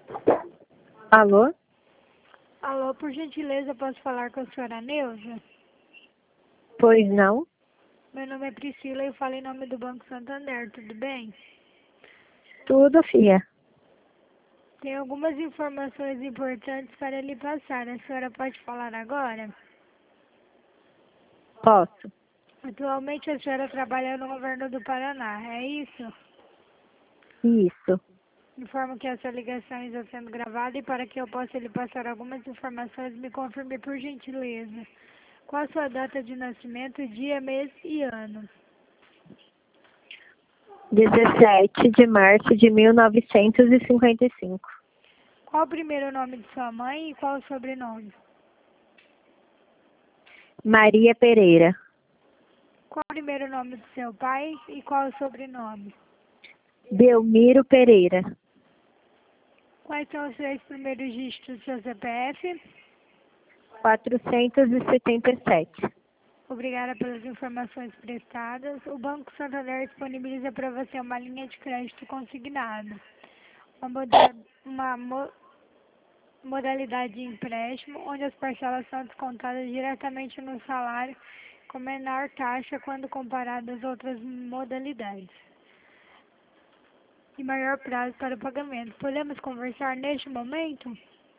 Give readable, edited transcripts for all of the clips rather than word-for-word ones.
Alô? Alô, por gentileza, posso falar com a senhora Neuza? Pois não? Meu nome é Priscila e eu falo em nome do Banco Santander, tudo bem? Tudo, filha. Tem algumas informações importantes para lhe passar. A senhora pode falar agora? Posso? Atualmente a senhora trabalha no governo do Paraná, é isso? Isso. Informo que essa ligação está sendo gravada e para que eu possa lhe passar algumas informações, me confirme por gentileza. Qual a sua data de nascimento, dia, mês e ano? 17 de março de 1955. Qual o primeiro nome de sua mãe e qual o sobrenome? Maria Pereira. Qual o primeiro nome do seu pai e qual o sobrenome? Belmiro Pereira. Quais são os 3 primeiros dígitos do seu CPF? 477. Obrigada pelas informações prestadas. O Banco Santander disponibiliza para você uma linha de crédito consignada, uma modalidade de empréstimo, onde as parcelas são descontadas diretamente no salário, com menor taxa quando comparado às outras modalidades, e maior prazo para o pagamento. Podemos conversar neste momento?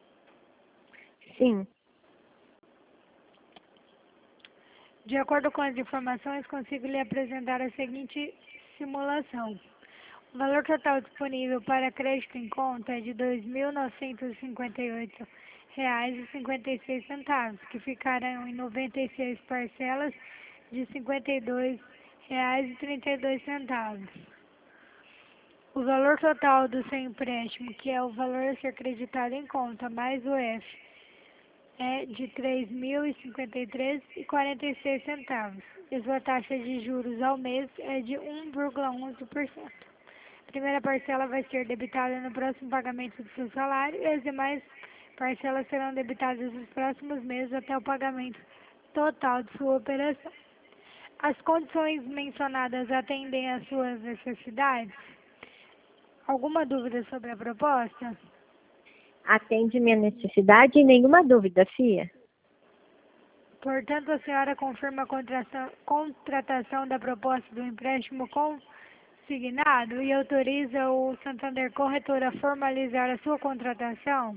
Sim. De acordo com as informações, consigo lhe apresentar a seguinte simulação. O valor total disponível para crédito em conta é de R$ 2.958,56, que ficarão em 96 parcelas de R$ 52,32. O valor total do seu empréstimo, que é o valor a ser creditado em conta, mais o F, é de R$ 3.053,46. E sua taxa de juros ao mês é de 1,11%. A primeira parcela vai ser debitada no próximo pagamento do seu salário e as demais parcelas serão debitadas nos próximos meses até o pagamento total de sua operação. As condições mencionadas atendem às suas necessidades? Alguma dúvida sobre a proposta? Atende minha necessidade e nenhuma dúvida, filha. Portanto, a senhora confirma a contratação da proposta do empréstimo consignado e autoriza o Santander Corretora a formalizar a sua contratação?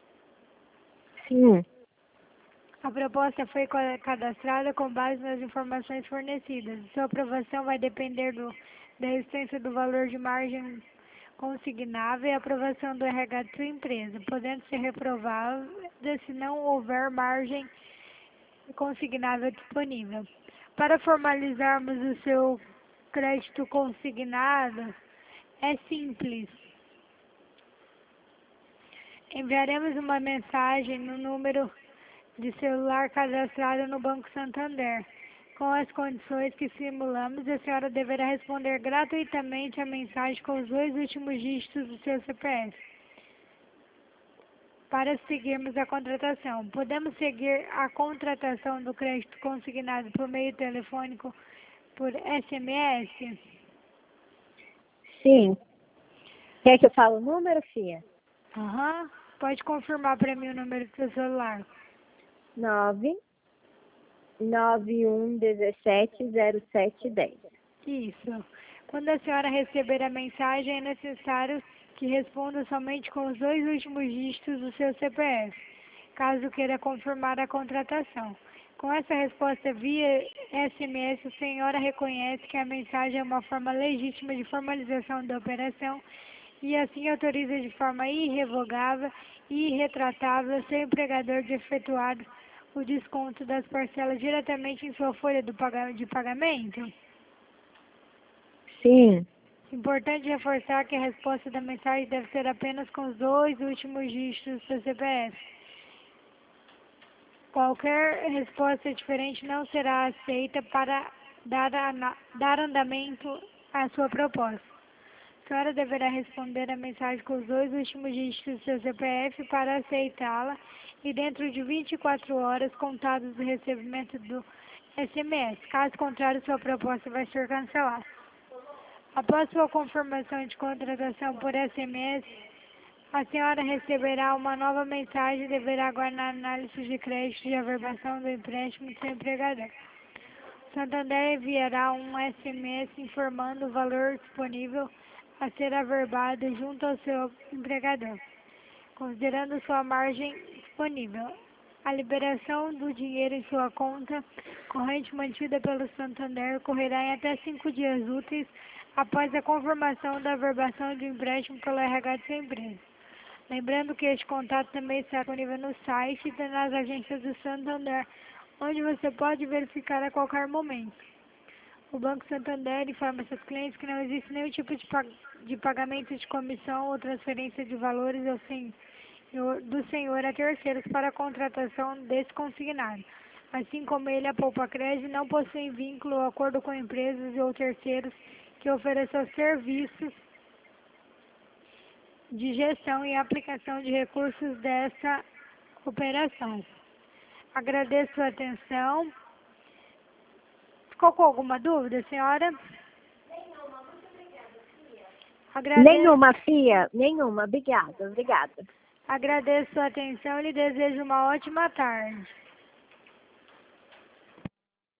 Sim. A proposta foi cadastrada com base nas informações fornecidas. Sua aprovação vai depender da existência do valor de margem consignável e aprovação do RH de sua empresa, podendo ser reprovada se não houver margem consignável disponível. Para formalizarmos o seu crédito consignado, é simples. Enviaremos uma mensagem no número de celular cadastrado no Banco Santander, com as condições que simulamos, e a senhora deverá responder gratuitamente a mensagem com os 2 últimos dígitos do seu CPF. Para seguirmos a contratação, podemos seguir a contratação do crédito consignado por meio telefônico, por SMS? Sim. Quer que eu fale o número, filha? Aham. Pode confirmar para mim o número do seu celular. 991170710. Isso. Quando a senhora receber a mensagem, é necessário que responda somente com os 2 últimos dígitos do seu CPF, caso queira confirmar a contratação. Com essa resposta via SMS, a senhora reconhece que a mensagem é uma forma legítima de formalização da operação e assim autoriza de forma irrevogável e irretratável seu empregador de efetuar o desconto das parcelas diretamente em sua folha de pagamento? Sim. Importante reforçar que a resposta da mensagem deve ser apenas com os 2 últimos dígitos do seu CPF. Qualquer resposta diferente não será aceita para dar andamento à sua proposta. A senhora deverá responder a mensagem com os 2 últimos dígitos do seu CPF para aceitá-la e dentro de 24 horas contadas do recebimento do SMS. Caso contrário, sua proposta vai ser cancelada. Após sua confirmação de contratação por SMS, A senhora receberá uma nova mensagem e deverá aguardar análise de crédito de averbação do empréstimo do seu empregador. Santander enviará um SMS informando o valor disponível a ser averbado junto ao seu empregador, considerando sua margem disponível. A liberação do dinheiro em sua conta corrente mantida pelo Santander ocorrerá em até 5 dias úteis após a confirmação da averbação de empréstimo pelo RH de sua empresa. Lembrando que este contato também está disponível no site e nas agências do Santander, onde você pode verificar a qualquer momento. O Banco Santander informa seus clientes que não existe nenhum tipo de pagamento de comissão ou transferência de valores do senhor a terceiros para a contratação desse consignado. Assim como ele, a Poupa Crédito não possui vínculo ou acordo com empresas ou terceiros que ofereçam serviços de gestão e aplicação de recursos dessa operação. Agradeço sua atenção. Ficou com alguma dúvida, senhora? Nenhuma, Fia. Nenhuma. Obrigada. Agradeço sua atenção e lhe desejo uma ótima tarde.